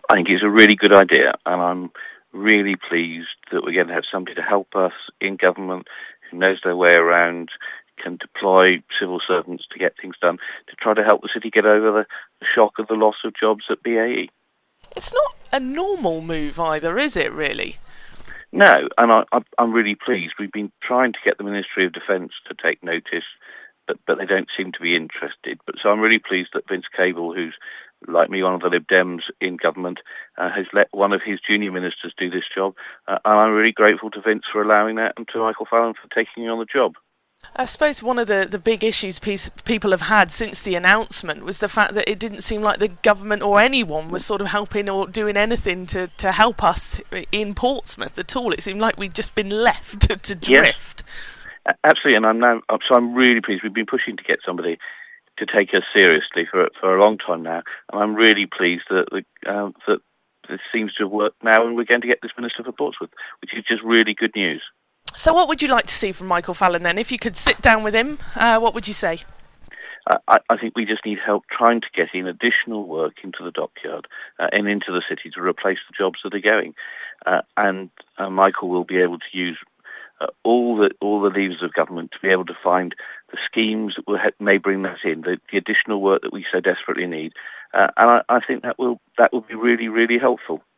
I think it's a really good idea, and I'm really pleased that we're going to have somebody to help us in government who knows their way around, can deploy civil servants to get things done, to try to help the city get over the shock of the loss of jobs at BAE. It's not a normal move either, is it, really? No, and I'm really pleased. We've been trying to get the Ministry of Defence to take notice, but they don't seem to be interested. So I'm really pleased that Vince Cable, who's like me, one of the Lib Dems in government, has let one of his junior ministers do this job. And I'm really grateful to Vince for allowing that, and to Michael Fallon for taking on the job. I suppose one of the big issues people have had since the announcement was the fact that it didn't seem like the government or anyone was sort of helping or doing anything to help us in Portsmouth at all. It seemed like we'd just been left to drift. Yes, absolutely, and I'm really pleased. We've been pushing to get somebody to take us seriously for a long time now, and I'm really pleased that that this seems to have worked now, and we're going to get this Minister for Portsmouth, which is just really good news. So what would you like to see from Michael Fallon then? If you could sit down with him, what would you say? I think we just need help trying to get in additional work into the dockyard and into the city to replace the jobs that are going. And Michael will be able to use all the levers of government to be able to find the schemes that may bring that in, the additional work that we so desperately need. And I think that will be really, really helpful.